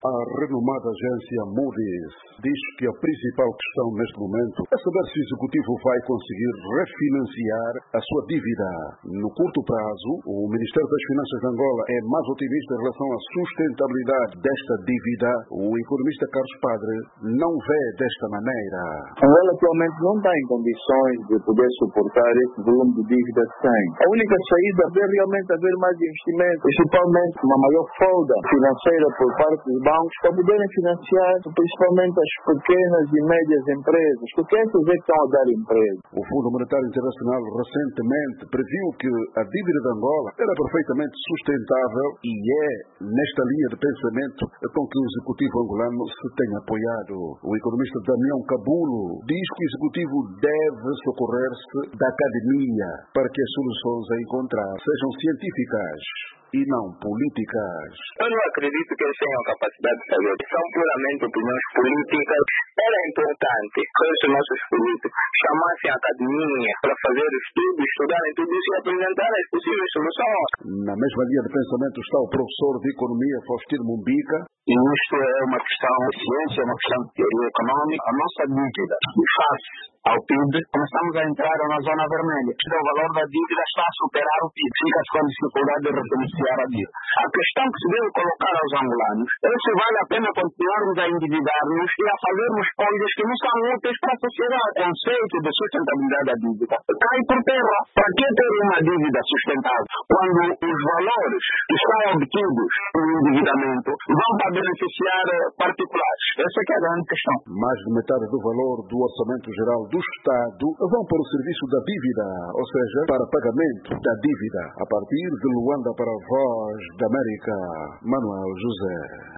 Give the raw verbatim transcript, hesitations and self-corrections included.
A renomada agência Moody's diz que a principal questão neste momento é saber se o executivo vai conseguir refinanciar a sua dívida. No curto prazo, o Ministério das Finanças de Angola é mais otimista em relação à sustentabilidade desta dívida. O economista Carlos Padre não vê desta maneira. Angola atualmente não está em condições de poder suportar esse volume de dívida que tem. A única saída é realmente haver mais investimento, principalmente uma maior folga financeira por parte dos bancos para poderem financiar principalmente as pequenas e médias empresas, porque essas é que estão a dar emprego. O Fundo Monetário Internacional recentemente previu que a dívida de Angola era perfeitamente sustentável e é nesta linha de pensamento com que o executivo angolano se tem apoiado. O economista Damião Cabulo diz que o executivo deve socorrer-se da academia para que as soluções a encontrar sejam científicas e não políticas. Eu não acredito que eles tenham capacidade de fazer. São puramente opiniões políticas. Era importante que os nossos políticos chamassem a academia para fazer estudos, estudarem tudo isso e apresentar as possíveis soluções. Na mesma linha de pensamento está o professor de Economia Faustino Mumbica. E isto é uma questão de ciência, é uma questão de teoria econômica. A nossa dívida, face ao P I B, começamos a entrar na zona vermelha. O valor da dívida está a superar o P I B. Fica com dificuldade de refinanciar a dívida. A questão que se deve colocar aos angolanos é se vale a pena continuarmos a endividar-nos e a fazermos coisas que não são úteis para a sociedade. O conceito de sustentabilidade da dívida cai por terra. Para que ter uma dívida sustentável quando os valores que são obtidos no endividamento vão para beneficiar particulares? Essa é, que é a grande questão. Mais de metade do valor do orçamento geral do Estado vão para o serviço da dívida, ou seja, para pagamento da dívida. A partir de Luanda para a Voz da América, Manuel José.